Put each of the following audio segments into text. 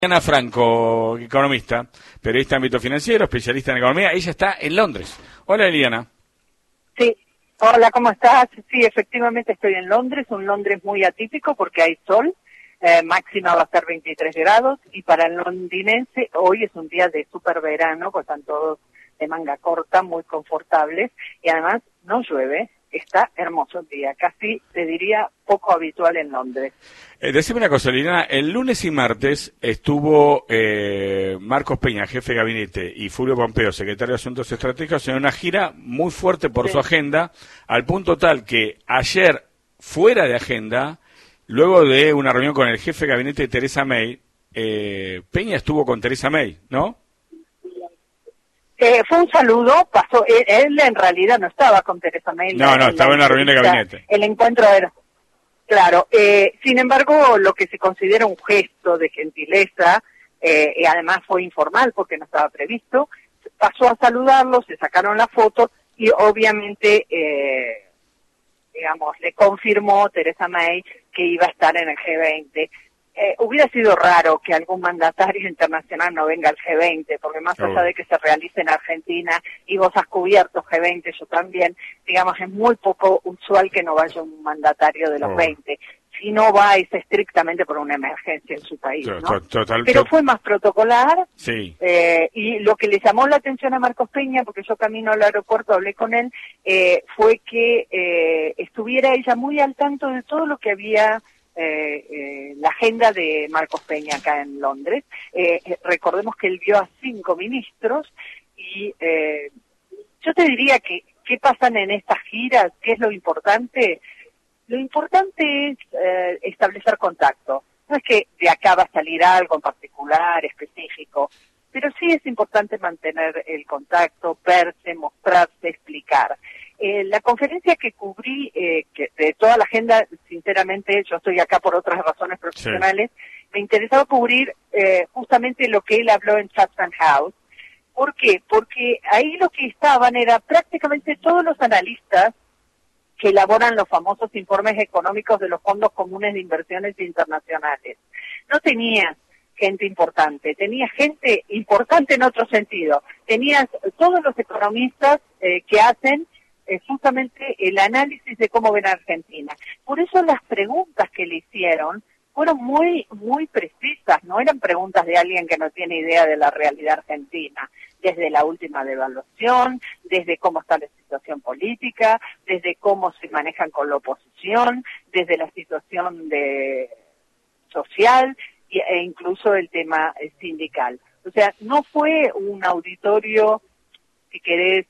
Liliana Franco, economista, periodista de ámbito financiero, especialista en economía. Ella está en Londres. Hola, Liliana. Sí, hola, ¿cómo estás? Sí, efectivamente estoy en Londres, un Londres muy atípico porque hay sol, máxima va a ser 23 grados y para el londinense hoy es un día de súper verano, pues están todos de manga corta, muy confortables y además no llueve, está hermoso el día, casi te diría poco habitual en Londres. Decime una cosa, Liliana, el lunes y martes estuvo Marcos Peña, jefe de gabinete, y Fulvio Pompeo, secretario de Asuntos Estratégicos, en una gira muy fuerte por su agenda, al punto tal que ayer, fuera de agenda, luego de una reunión con el jefe de gabinete de Theresa May, Peña estuvo con Theresa May, ¿no? Fue un saludo, pasó, él en realidad no estaba con Theresa May. No, estaba en la reunión de gabinete. El encuentro era, claro, sin embargo, lo que se considera un gesto de gentileza, y además fue informal porque no estaba previsto, pasó a saludarlo, se sacaron la foto y obviamente, digamos, le confirmó Theresa May que iba a estar en el G20. Hubiera sido raro que algún mandatario internacional no venga al G20, porque más allá de que se realice en Argentina y vos has cubierto G20, yo también, digamos, es muy poco usual que no vaya un mandatario de los 20. Si no va, es estrictamente por una emergencia en su país, ¿no? Pero fue más protocolar, sí. Y lo que le llamó la atención a Marcos Peña, porque yo camino al aeropuerto, hablé con él, fue que estuviera ella muy al tanto de todo lo que había la agenda de Marcos Peña acá en Londres. Recordemos que él vio a 5 ministros y yo te diría que ¿qué pasan en estas giras? ¿Qué es lo importante? Lo importante es establecer contacto. No es que de acá va a salir algo en particular, específico, pero sí es importante mantener el contacto, verse, mostrarse, explicar. La conferencia que cubrí, que de toda la agenda, sinceramente, yo estoy acá por otras razones profesionales, me interesaba cubrir justamente lo que él habló en Chatham House. ¿Por qué? Porque ahí lo que estaban era prácticamente todos los analistas que elaboran los famosos informes económicos de los fondos comunes de inversiones internacionales. No tenías gente importante, tenías gente importante en otro sentido. Tenías todos los economistas que hacen justamente el análisis de cómo ven a Argentina. Por eso las preguntas que le hicieron fueron muy precisas, no eran preguntas de alguien que no tiene idea de la realidad argentina, desde la última devaluación, desde cómo está la situación política, desde cómo se manejan con la oposición, desde la situación social e incluso el tema sindical. O sea, no fue un auditorio, si querés,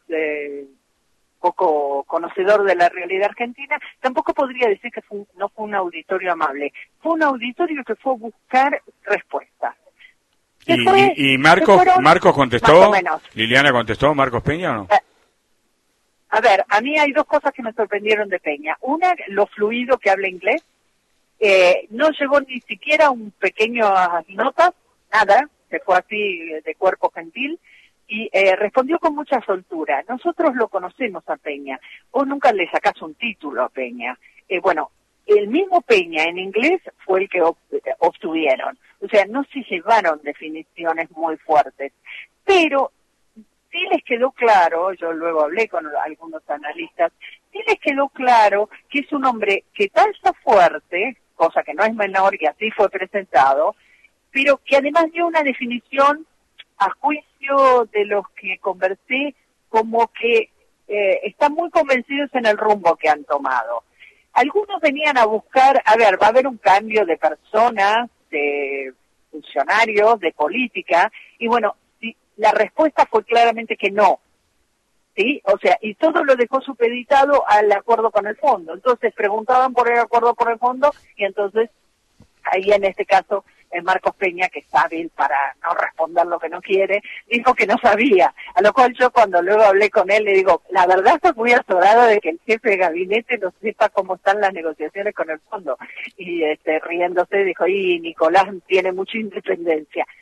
poco conocedor de la realidad argentina, tampoco podría decir que no fue un auditorio amable. Fue un auditorio que fue a buscar respuestas. ¿Y Marcos contestó? ¿Liliana contestó? ¿Marcos Peña o no? A ver, a mí hay dos cosas que me sorprendieron de Peña. Una, lo fluido que habla inglés. No llegó ni siquiera un pequeño notas, nada, se fue así de cuerpo gentil. Y respondió con mucha soltura. Nosotros lo conocemos a Peña. Vos nunca le sacás un título a Peña. Bueno, el mismo Peña en inglés fue el que obtuvieron. O sea, no se llevaron definiciones muy fuertes. Pero sí les quedó claro, yo luego hablé con algunos analistas, sí les quedó claro que es un hombre que talza fuerte, cosa que no es menor y así fue presentado, pero que además dio una definición a juicio de los que conversé, como que están muy convencidos en el rumbo que han tomado. Algunos venían a buscar, a ver, va a haber un cambio de personas, de funcionarios, de política, y bueno, sí, la respuesta fue claramente que no, ¿sí? O sea, y todo lo dejó supeditado al acuerdo con el fondo. Entonces preguntaban por el acuerdo con el fondo, y entonces, ahí en este caso, Marcos Peña, que es hábil para no responder lo que no quiere, dijo que no sabía, a lo cual yo cuando luego hablé con él le digo, la verdad estoy muy azorada de que el jefe de gabinete no sepa cómo están las negociaciones con el fondo, y riéndose dijo, y Nicolás tiene mucha independencia.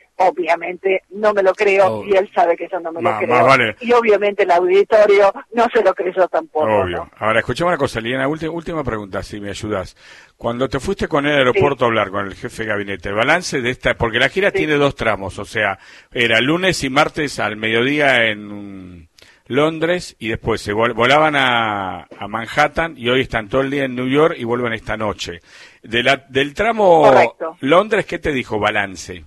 obviamente no me lo creo, y él sabe que yo no me lo creo. Vale. Y obviamente el auditorio no se lo creyó tampoco. Obvio. ¿No? Ahora, escuchame una cosa, Liliana, última pregunta, si me ayudas. Cuando te fuiste con el aeropuerto a hablar con el jefe de gabinete, el balance de esta, porque la gira tiene 2 tramos, o sea, era lunes y martes al mediodía en Londres, y después se volaban a Manhattan, y hoy están todo el día en New York y vuelven esta noche. Del tramo Correcto. Londres, ¿qué te dijo balance?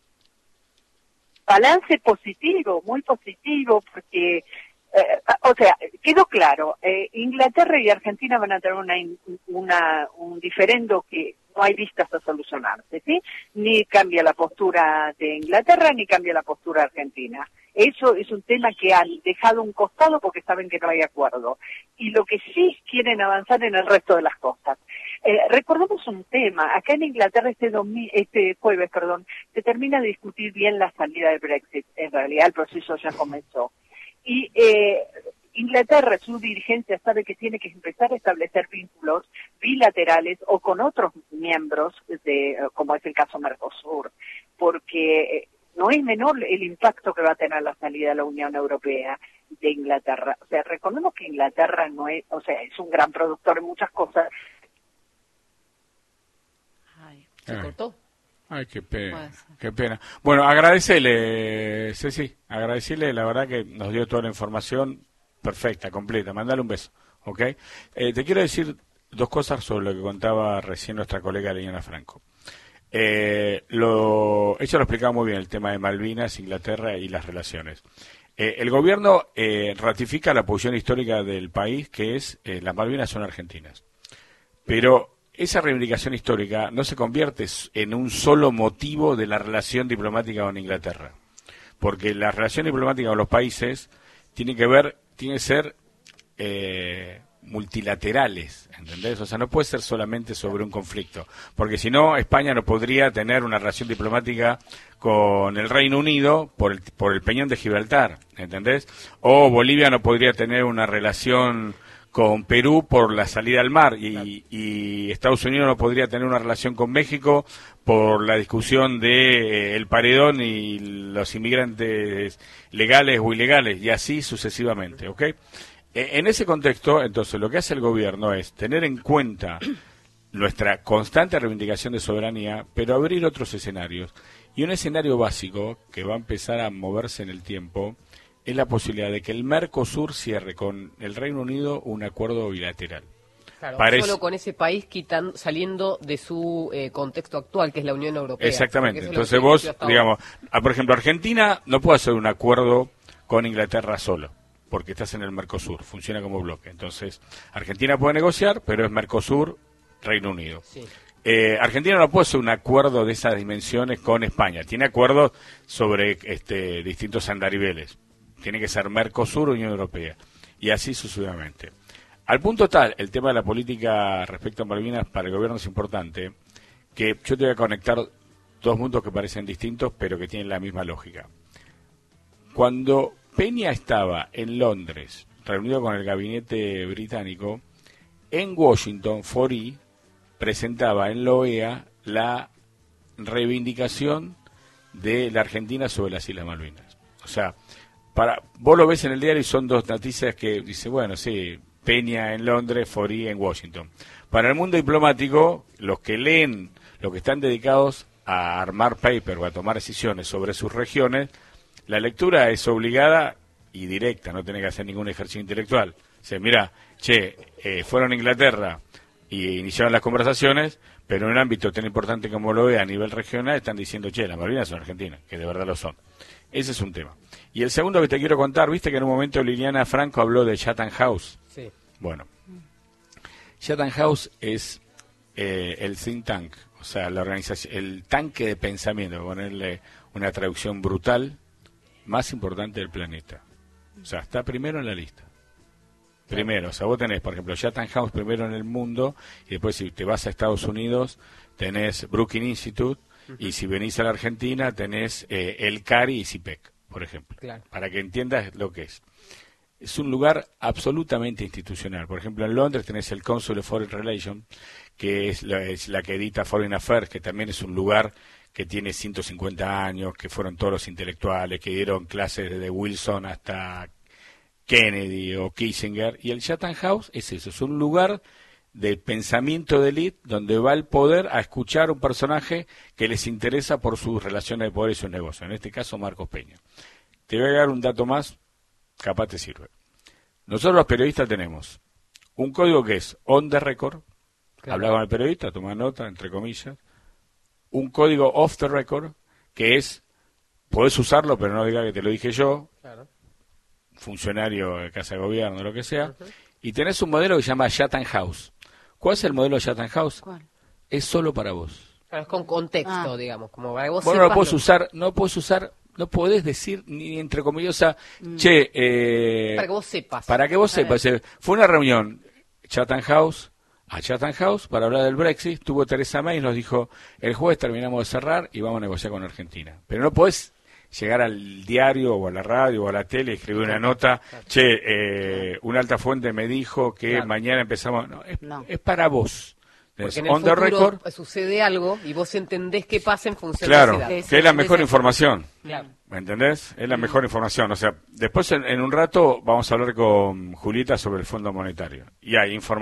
Balance positivo, muy positivo, porque, o sea, quedó claro, Inglaterra y Argentina van a tener un diferendo que no hay vistas a solucionarse, ¿sí? Ni cambia la postura de Inglaterra, ni cambia la postura argentina. Eso es un tema que han dejado a un costado porque saben que no hay acuerdo. Y lo que sí quieren avanzar en el resto de las cosas. Recordemos un tema, acá en Inglaterra este jueves, se termina de discutir bien la salida del Brexit. En realidad el proceso ya comenzó. Y Inglaterra, su dirigencia sabe que tiene que empezar a establecer vínculos bilaterales o con otros miembros, como es el caso Mercosur, porque no es menor el impacto que va a tener la salida de la Unión Europea de Inglaterra. O sea, recordemos que Inglaterra no es, o sea, es un gran productor en muchas cosas. ¿Se cortó? Ay, qué pena, qué pena. Bueno, agradecele, Ceci, agradecele, la verdad que nos dio toda la información perfecta, completa. Mandale un beso, ¿ok? Te quiero decir 2 cosas sobre lo que contaba recién nuestra colega Liliana Franco. Ella lo explicaba muy bien, el tema de Malvinas, Inglaterra y las relaciones. El gobierno ratifica la posición histórica del país, que es las Malvinas son argentinas. Pero esa reivindicación histórica no se convierte en un solo motivo de la relación diplomática con Inglaterra, porque la relación diplomática con los países tiene que ser multilaterales, ¿entendés? O sea, no puede ser solamente sobre un conflicto, porque si no, España no podría tener una relación diplomática con el Reino Unido por el Peñón de Gibraltar, ¿entendés? O Bolivia no podría tener una relación con Perú por la salida al mar, y Estados Unidos no podría tener una relación con México por la discusión de el paredón y los inmigrantes legales o ilegales, y así sucesivamente, ¿ok? En ese contexto, entonces, lo que hace el gobierno es tener en cuenta nuestra constante reivindicación de soberanía, pero abrir otros escenarios. Y un escenario básico que va a empezar a moverse en el tiempo es la posibilidad de que el Mercosur cierre con el Reino Unido un acuerdo bilateral. Claro, solo con ese país saliendo de su contexto actual, que es la Unión Europea. Exactamente. Entonces vos, digamos, por ejemplo, Argentina no puede hacer un acuerdo con Inglaterra solo, porque estás en el Mercosur, funciona como bloque. Entonces, Argentina puede negociar, pero es Mercosur, Reino Unido. Sí. Argentina no puede hacer un acuerdo de esas dimensiones con España. Tiene acuerdos sobre distintos andariveles. Tiene que ser Mercosur, Unión Europea, y así sucesivamente. Al punto tal, el tema de la política respecto a Malvinas para el gobierno es importante, que yo te voy a conectar 2 mundos que parecen distintos, pero que tienen la misma lógica. Cuando Peña estaba en Londres, reunido con el gabinete británico, en Washington, Fori presentaba en la OEA la reivindicación de la Argentina sobre las Islas Malvinas. O sea, vos lo ves en el diario y son 2 noticias que dice, bueno, sí, Peña en Londres, Fori en Washington. Para el mundo diplomático, los que leen, los que están dedicados a armar paper o a tomar decisiones sobre sus regiones, la lectura es obligada y directa, no tiene que hacer ningún ejercicio intelectual. O sea, mira, fueron a Inglaterra y iniciaron las conversaciones, pero en un ámbito tan importante como lo ve a nivel regional, están diciendo, las Malvinas son argentinas, que de verdad lo son. Ese es un tema. Y el segundo que te quiero contar, viste que en un momento Liliana Franco habló de Chatham House. Sí. Bueno, Chatham House es el think tank, o sea, la organización, el tanque de pensamiento, ponerle una traducción brutal, más importante del planeta. O sea, está primero en la lista. Primero, o sea, vos tenés, por ejemplo, Chatham House primero en el mundo, y después si te vas a Estados Unidos, tenés Brookings Institute, y si venís a la Argentina, tenés el CARI y CIPEC, por ejemplo, para que entiendas lo que es. Es un lugar absolutamente institucional. Por ejemplo, en Londres tenés el Council of Foreign Relations, que es la que edita Foreign Affairs, que también es un lugar que tiene 150 años, que fueron todos los intelectuales, que dieron clases desde Wilson hasta Kennedy o Kissinger, y el Chatham House es eso, es un lugar de pensamiento de élite donde va el poder a escuchar a un personaje que les interesa por sus relaciones de poder y sus negocios, en este caso Marcos Peña. Te voy a dar un dato más, capaz te sirve. Nosotros los periodistas tenemos un código que es on the record, Claro. habla con el periodista, toma nota, entre comillas, un código off the record, que es, podés usarlo, pero no diga que te lo dije yo, Claro. funcionario de casa de gobierno, lo que sea, y tenés un modelo que se llama Chatham House. ¿Cuál es el modelo de Chatham House? ¿Cuál? Es solo para vos. Claro, es con contexto, digamos, como para que vos Vos no lo sepas podés usar, no podés decir ni entre comillas, o sea, para que vos sepas. para que vos sepas. Fue una reunión Chatham House a Chatham House para hablar del Brexit, tuvo Theresa May y nos dijo, el jueves terminamos de cerrar y vamos a negociar con Argentina. Pero no podés llegar al diario o a la radio o a la tele y escribir una nota, una alta fuente me dijo que mañana empezamos, es para vos. Porque en On el the futuro record, sucede algo y vos entendés qué pasa en función claro, de ese dato. que es la mejor información. Claro. ¿Me entendés? Es la mejor información. O sea, después en un rato vamos a hablar con Julieta sobre el Fondo Monetario. Y hay información.